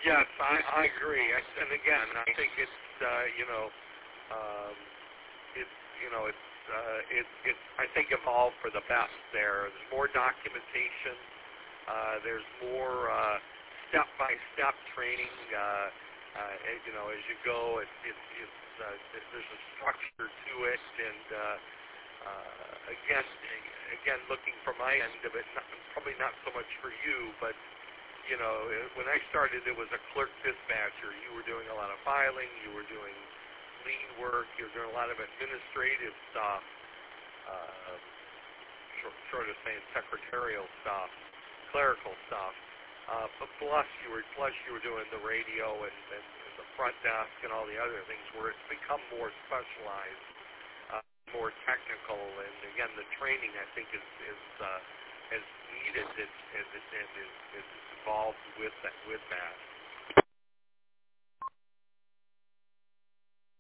Yes, I agree. And again, I think it's um, it's I think evolved for the best. There's more documentation. There's more step-by-step training. As you go, there's a structure to it, and again, looking from my end of it, probably not so much for you, but when I started, it was a clerk dispatcher. You were doing a lot of filing. You were doing lead work. You were doing a lot of administrative stuff, short of saying secretarial stuff, clerical stuff. But plus you were doing the radio and the front desk and all the other things where it's become more specialized, more technical. And again, the training I think is needed as it's evolved with that.